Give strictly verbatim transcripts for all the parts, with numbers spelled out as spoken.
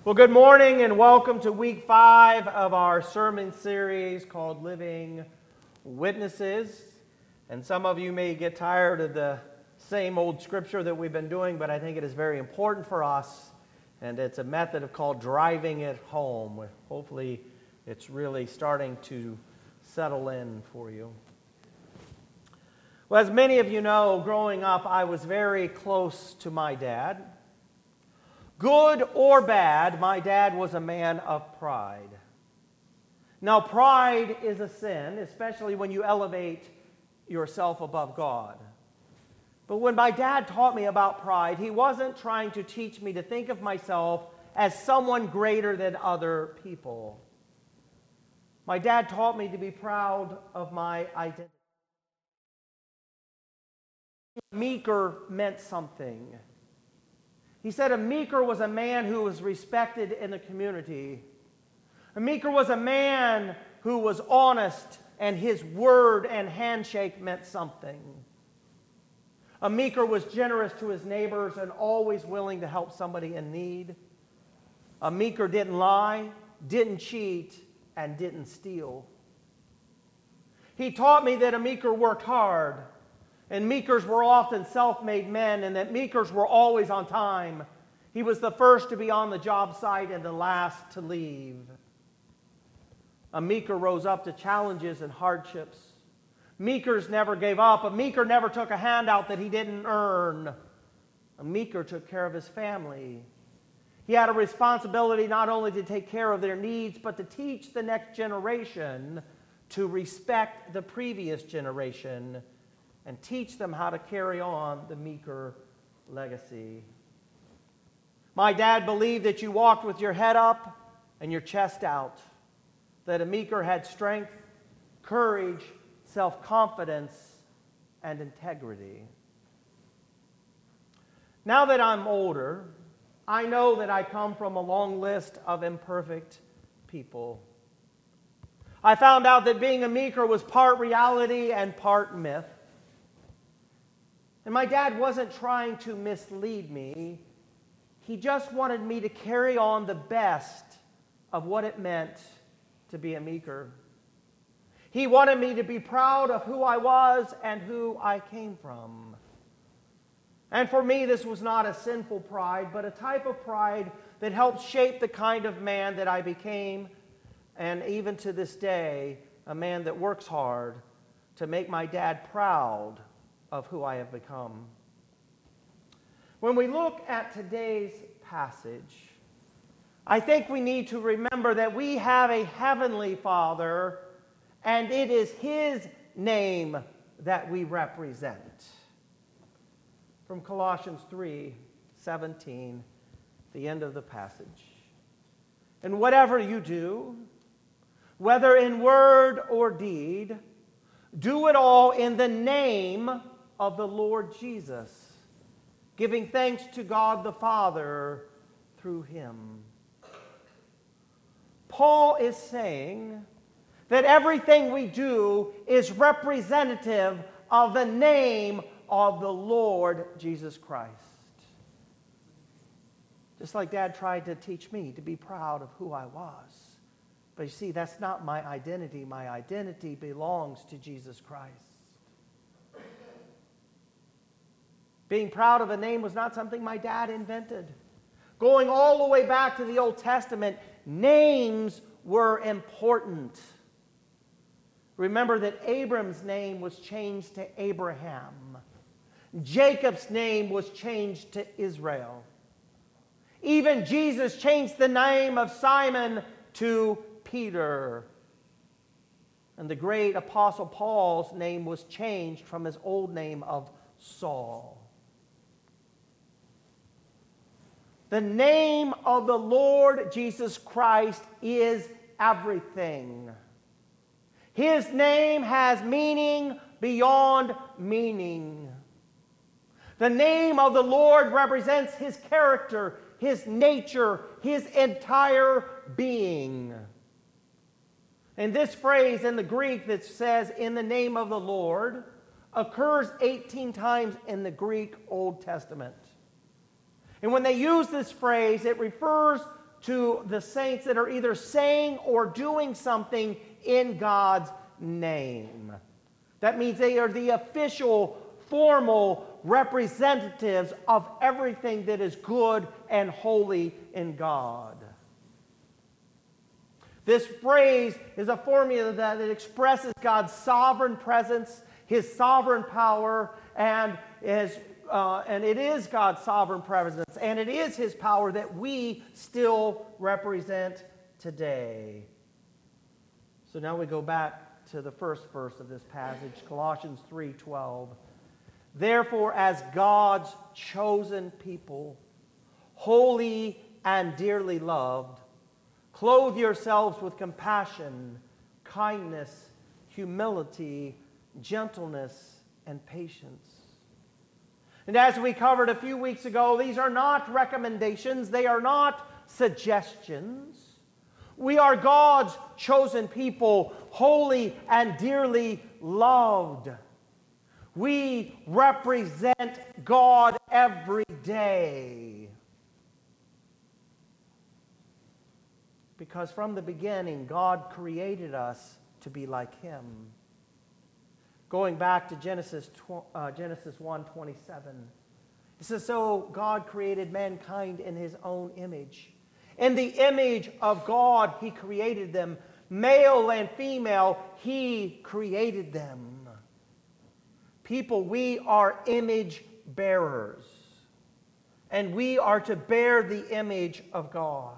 Well, good morning and welcome to week five of our sermon series called Living Witnesses. And some of you may get tired of the same old scripture that we've been doing, but I think it is very important for us. And it's a method of called driving it home. Hopefully it's really starting to settle in for you. Well, as many of you know, growing up, I was very close to my dad. Good or bad, my dad was a man of pride. Now, pride is a sin, especially when you elevate yourself above God. But when my dad taught me about pride, he wasn't trying to teach me to think of myself as someone greater than other people. My dad taught me to be proud of my identity. Meeker meant something. He said a meeker was a man who was respected in the community. A meeker was a man who was honest and his word and handshake meant something. A meeker was generous to his neighbors and always willing to help somebody in need. A meeker didn't lie, didn't cheat, and didn't steal. He taught me that a meeker worked hard. And meekers were often self-made men, and that meekers were always on time. He was the first to be on the job site and the last to leave. A meeker rose up to challenges and hardships. Meekers never gave up. A meeker never took a handout that he didn't earn. A meeker took care of his family. He had a responsibility not only to take care of their needs, but to teach the next generation to respect the previous generation and teach them how to carry on the meeker legacy. My dad believed that you walked with your head up and your chest out, that a meeker had strength, courage, self-confidence, and integrity. Now that I'm older, I know that I come from a long list of imperfect people. I found out that being a meeker was part reality and part myth. And my dad wasn't trying to mislead me. He just wanted me to carry on the best of what it meant to be a meeker. He wanted me to be proud of who I was and who I came from. And for me, this was not a sinful pride, but a type of pride that helped shape the kind of man that I became, and even to this day, a man that works hard to make my dad proud of who I have become. When we look at today's passage, I think we need to remember that we have a heavenly Father, and it is His name that we represent. From Colossians three seventeen, the end of the passage. And whatever you do, whether in word or deed, do it all in the name of the Lord Jesus, giving thanks to God the Father through Him. Paul is saying that everything we do is representative of the name of the Lord Jesus Christ. Just like Dad tried to teach me to be proud of who I was. But you see, that's not my identity. My identity belongs to Jesus Christ. Being proud of a name was not something my dad invented. Going all the way back to the Old Testament, names were important. Remember that Abram's name was changed to Abraham. Jacob's name was changed to Israel. Even Jesus changed the name of Simon to Peter. And the great Apostle Paul's name was changed from his old name of Saul. The name of the Lord Jesus Christ is everything. His name has meaning beyond meaning. The name of the Lord represents His character, His nature, His entire being. And this phrase in the Greek that says, "in the name of the Lord," occurs eighteen times in the Greek Old Testament. And when they use this phrase, it refers to the saints that are either saying or doing something in God's name. That means they are the official, formal representatives of everything that is good and holy in God. This phrase is a formula that it expresses God's sovereign presence, His sovereign power, and is, uh, and it is God's sovereign presence, and it is His power that we still represent today. So now we go back to the first verse of this passage, Colossians three twelve. Therefore, as God's chosen people, holy and dearly loved, clothe yourselves with compassion, kindness, humility, gentleness, and patience. And as we covered a few weeks ago, these are not recommendations, they are not suggestions. We are God's chosen people, holy and dearly loved. We represent God every day. Because from the beginning, God created us to be like Him. Going back to Genesis, uh, Genesis one twenty-seven, it says, so God created mankind in His own image. In the image of God, He created them. Male and female, He created them. People, we are image bearers. And we are to bear the image of God.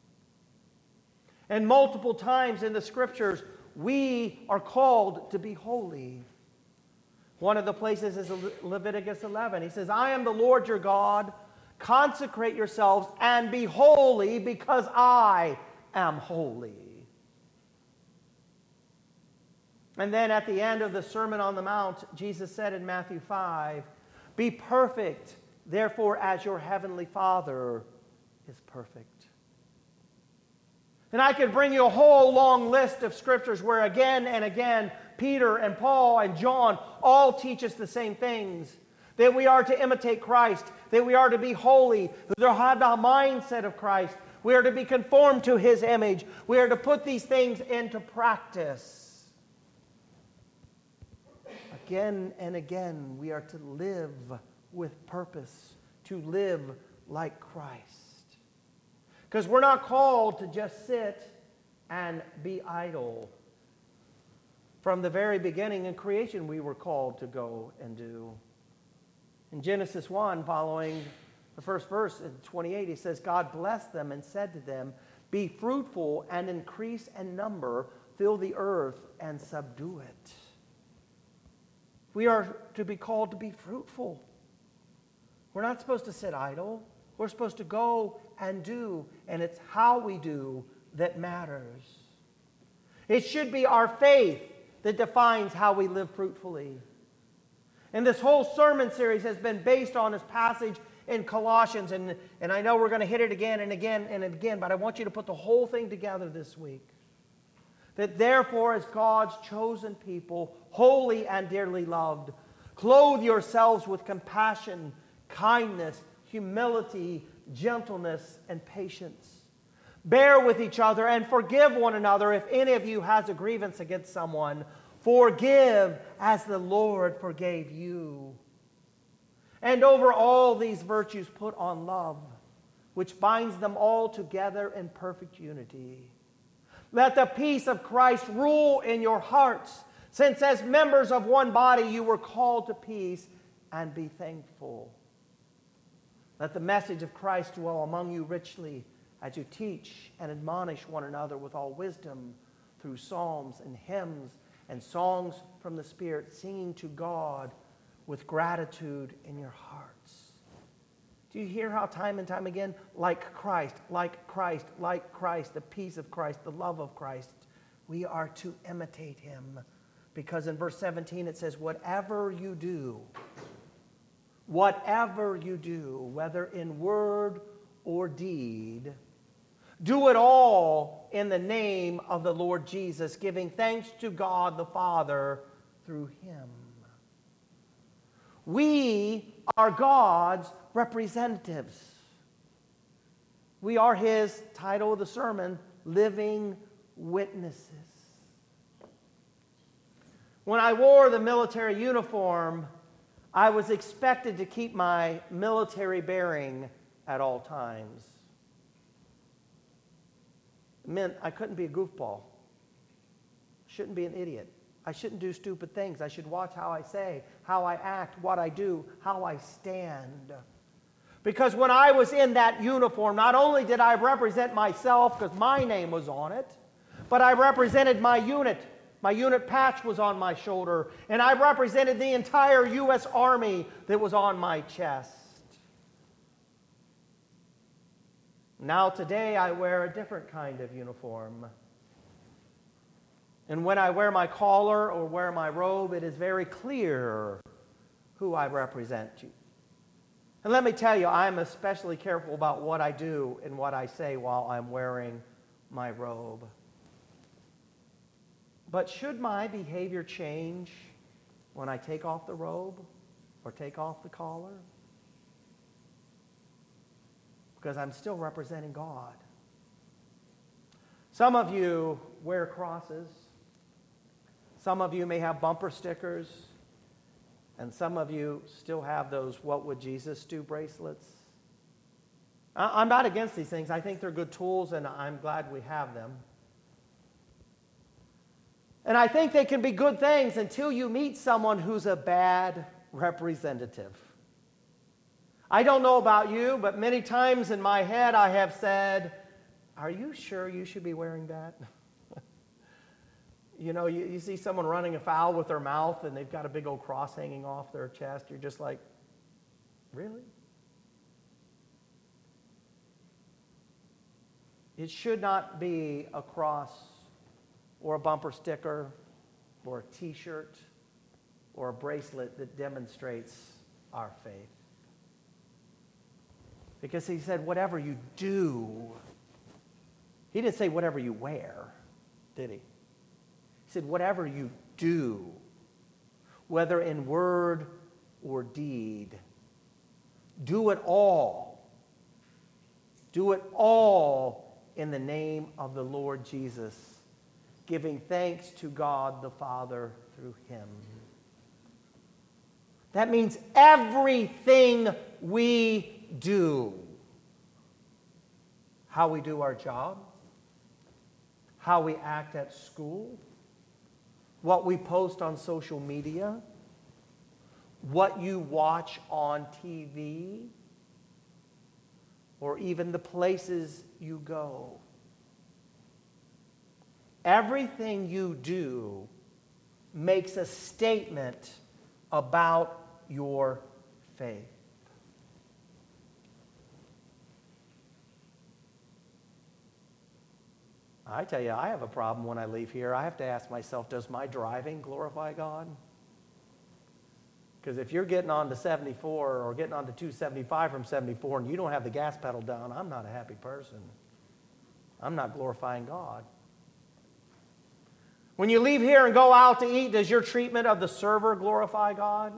And multiple times in the Scriptures, we are called to be holy. One of the places is Leviticus eleven. He says, I am the Lord your God. Consecrate yourselves and be holy because I am holy. And then at the end of the Sermon on the Mount, Jesus said in Matthew five, be perfect, therefore, as your heavenly Father is perfect. And I could bring you a whole long list of scriptures where again and again, Peter and Paul and John all teach us the same things. That we are to imitate Christ, that we are to be holy, that we have the mindset of Christ. We are to be conformed to His image. We are to put these things into practice. Again and again, we are to live with purpose, to live like Christ. Because we're not called to just sit and be idle. From the very beginning in creation, we were called to go and do. In Genesis one, following the first verse, in twenty-eight, he says, God blessed them and said to them, be fruitful and increase in number, fill the earth and subdue it. We are to be called to be fruitful. We're not supposed to sit idle. We're supposed to go and do, and it's how we do that matters. It should be our faith that defines how we live fruitfully. And this whole sermon series has been based on this passage in Colossians, and, and I know we're going to hit it again and again and again, but I want you to put the whole thing together this week. That therefore, as God's chosen people, holy and dearly loved, clothe yourselves with compassion, kindness, humility, gentleness, and patience. Bear with each other and forgive one another if any of you has a grievance against someone. Forgive as the Lord forgave you. And over all these virtues put on love, which binds them all together in perfect unity. Let the peace of Christ rule in your hearts, since as members of one body you were called to peace, and be thankful. Let the message of Christ dwell among you richly as you teach and admonish one another with all wisdom through psalms and hymns and songs from the Spirit, singing to God with gratitude in your hearts. Do you hear how time and time again, like Christ, like Christ, like Christ, the peace of Christ, the love of Christ, we are to imitate Him. Because in verse seventeen it says, whatever you do, whatever you do, whether in word or deed, do it all in the name of the Lord Jesus, giving thanks to God the Father through Him. We are God's representatives. We are his, title of the sermon, living witnesses. When I wore the military uniform, I was expected to keep my military bearing at all times. It meant I couldn't be a goofball. Shouldn't be an idiot. I shouldn't do stupid things. I should watch how I say, how I act, what I do, how I stand. Because when I was in that uniform, not only did I represent myself because my name was on it, but I represented my unit. My unit patch was on my shoulder, and I represented the entire U S Army that was on my chest. Now today I wear a different kind of uniform. And when I wear my collar or wear my robe, it is very clear who I represent. And let me tell you, I'm especially careful about what I do and what I say while I'm wearing my robe. But should my behavior change when I take off the robe or take off the collar? Because I'm still representing God. Some of you wear crosses. Some of you may have bumper stickers. And some of you still have those "What would Jesus do" bracelets. I'm not against these things. I think they're good tools, and I'm glad we have them. And I think they can be good things until you meet someone who's a bad representative. I don't know about you, but many times in my head I have said, are you sure you should be wearing that? You know, you, you see someone running afoul with their mouth and they've got a big old cross hanging off their chest. You're just like, really? It should not be a cross or a bumper sticker or a t-shirt or a bracelet that demonstrates our faith. Because he said, whatever you do. He didn't say whatever you wear, did he? He said, whatever you do, whether in word or deed, do it all. Do it all in the name of the Lord Jesus, giving thanks to God the Father through him. That means everything we do. How we do our job, how we act at school, what we post on social media, what you watch on T V, or even the places you go. Everything you do makes a statement about your faith. I tell you, I have a problem when I leave here. I have to ask myself, does my driving glorify God? Because if you're getting on to seventy-four or getting on to two seventy-five from seventy-four and you don't have the gas pedal down, I'm not a happy person. I'm not glorifying God. When you leave here and go out to eat, does your treatment of the server glorify God?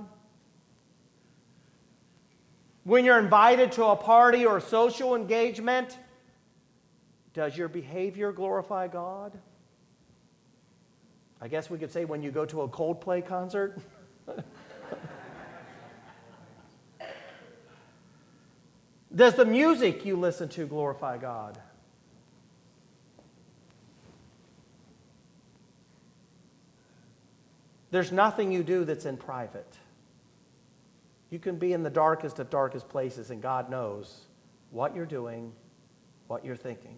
When you're invited to a party or social engagement, does your behavior glorify God? I guess we could say when you go to a Coldplay concert. Does the music you listen to glorify God? There's nothing you do that's in private. You can be in the darkest of darkest places, and God knows what you're doing, what you're thinking.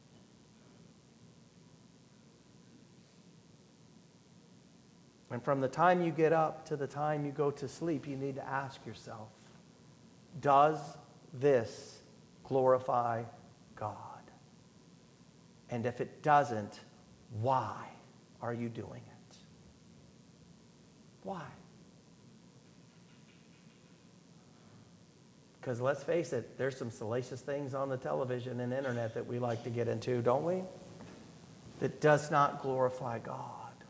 And from the time you get up to the time you go to sleep, you need to ask yourself, does this glorify God? And if it doesn't, why are you doing it? Why? Because let's face it, there's some salacious things on the television and internet that we like to get into, don't we? That does not glorify God.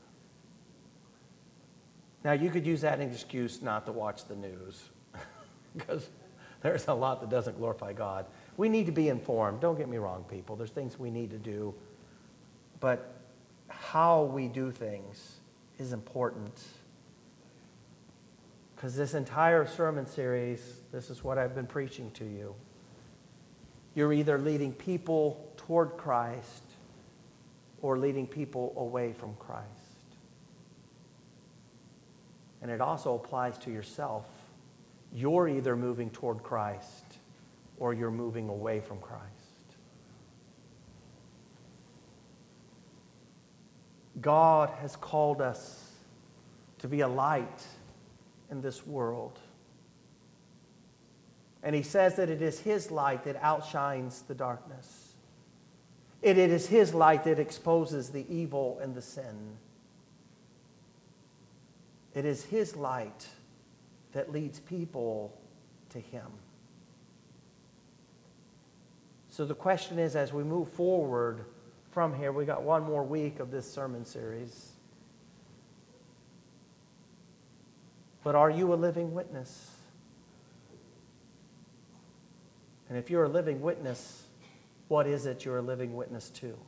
Now, you could use that as an excuse not to watch the news because there's a lot that doesn't glorify God. We need to be informed. Don't get me wrong, people. There's things we need to do. But how we do things is important. Because this entire sermon series, this is what I've been preaching to you. You're either leading people toward Christ or leading people away from Christ. And it also applies to yourself. You're either moving toward Christ or you're moving away from Christ. God has called us to be a light in this world. And he says that it is his light that outshines the darkness. It, it is his light that exposes the evil and the sin. It is his light that leads people to him. So the question is, as we move forward from here, we got one more week of this sermon series. But are you a living witness? And if you're a living witness, what is it you're a living witness to?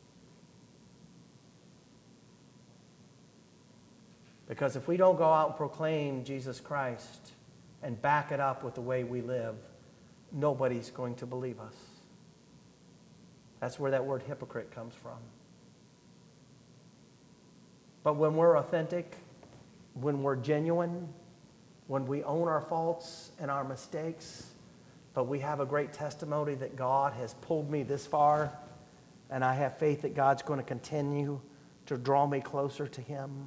Because if we don't go out and proclaim Jesus Christ and back it up with the way we live, nobody's going to believe us. That's where that word hypocrite comes from. But when we're authentic, when we're genuine, when we own our faults and our mistakes, but we have a great testimony that God has pulled me this far, and I have faith that God's going to continue to draw me closer to him.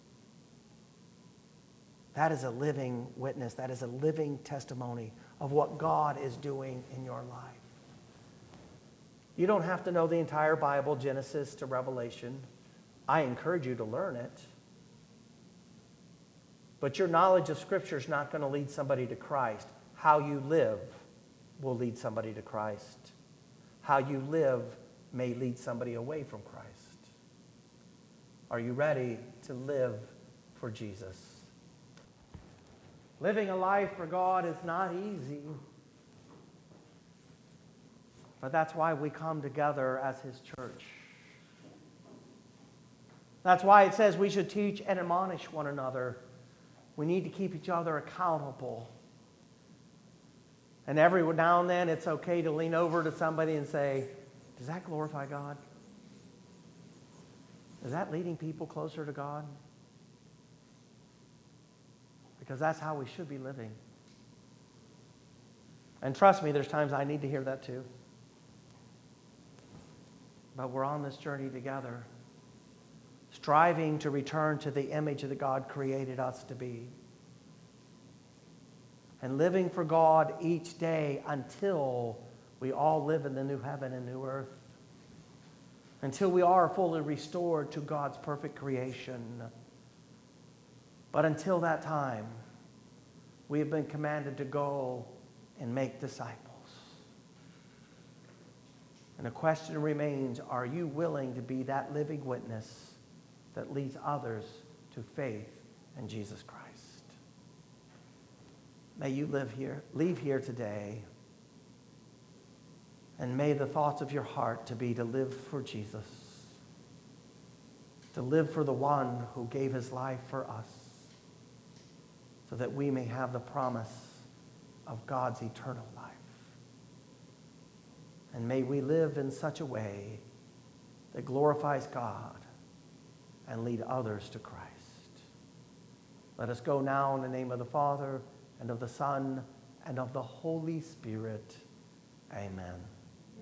That is a living witness. That is a living testimony of what God is doing in your life. You don't have to know the entire Bible, Genesis to Revelation. I encourage you to learn it. But your knowledge of Scripture is not going to lead somebody to Christ. How you live will lead somebody to Christ. How you live may lead somebody away from Christ. Are you ready to live for Jesus? Living a life for God is not easy. But that's why we come together as his church. That's why it says we should teach and admonish one another. We need to keep each other accountable. And every now and then it's okay to lean over to somebody and say, does that glorify God? Is that leading people closer to God? Because that's how we should be living. And trust me, there's times I need to hear that too. But we're on this journey together, striving to return to the image that God created us to be. And living for God each day until we all live in the new heaven and new earth. Until we are fully restored to God's perfect creation. But until that time, we have been commanded to go and make disciples. And the question remains, are you willing to be that living witness that leads others to faith in Jesus Christ? May you live here, leave here today, and may the thoughts of your heart to be to live for Jesus, to live for the one who gave his life for us, so that we may have the promise of God's eternal life. And may we live in such a way that glorifies God and lead others to Christ. Let us go now in the name of the Father, and of the Son, and of the Holy Spirit. Amen.